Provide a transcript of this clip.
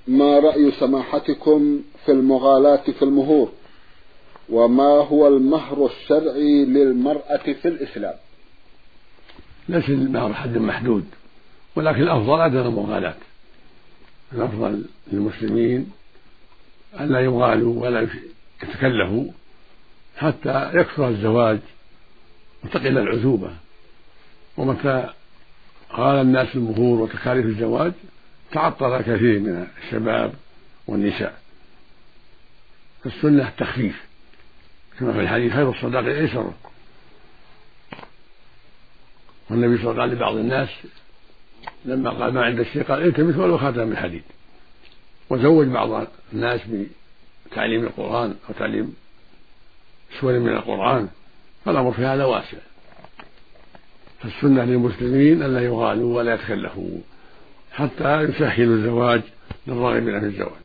ما رأي سماحتكم في المغالاة في المهور؟ وما هو المهر الشرعي للمرأة في الإسلام؟ ليس المهر حد محدود، ولكن الأفضل عدم المغالاة. الأفضل للمسلمين أن لا يغالوا ولا يتكلفوا حتى يكثر الزواج وتقل العزوبة. ومتى غال الناس المهور وتكاليف الزواج تعطل كثير من الشباب والنساء. فالسنة التخفيف، كما في الحديث: خير الصداق أيسر. والنبي صلى الله عليه وسلم لبعض الناس لما قال: ما عند الشيء، قال: التمس ولو خاتم من حديد. وزوج بعض الناس بتعليم القرآن أو تعليم سور من القرآن، فالأمر في هذا واسع. فالسنة للمسلمين أن لا يغالوا ولا يتكلفوا حتى يسهلوا الزواج للراغبين في الزواج.